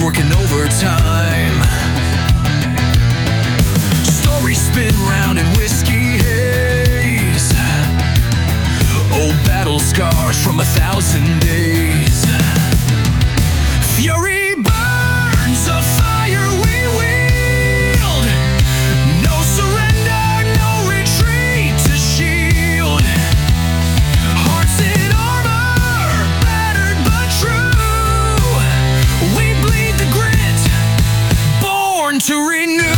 working overtime. Stories spin round in whiskey haze. Old battle scars from 1,000 days. Fury burns, a fire we wield. No surrender, no retreat to shield. Hearts in armor, battered but true. We bleed the grit, born to renew.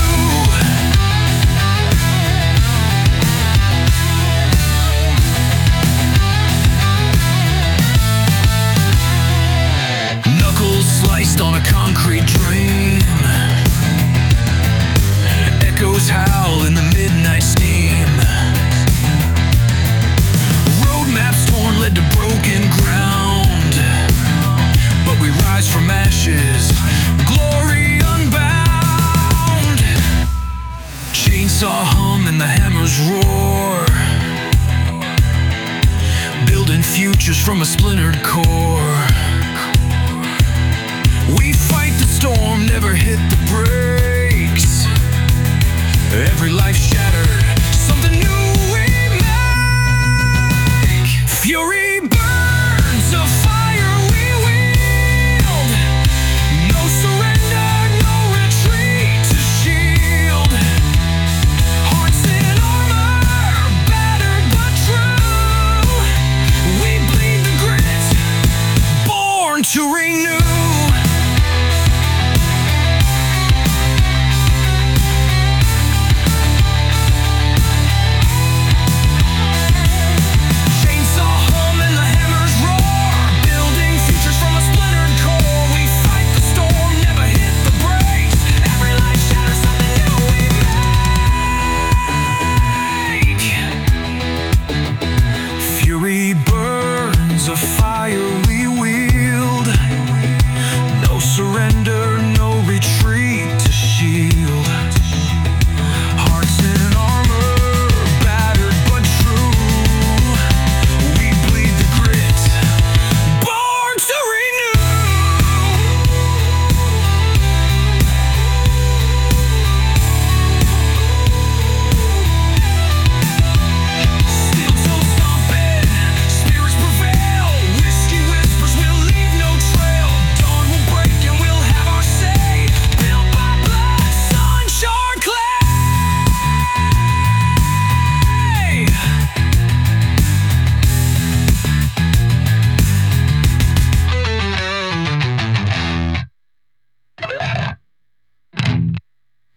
Sliced on a concrete dream. Echoes howl in the midnight steam. Roadmaps torn led to broken ground, but we rise from ashes, glory unbound. Chainsaw hum and the hammers roar, building futures from a splintered core. We fight the storm, never hit the brakes. Every life shattered, something new we make. Fury burns, a fire we wield. No surrender, no retreat to shield. Hearts in armor, battered but true. We bleed the grit, born to renew.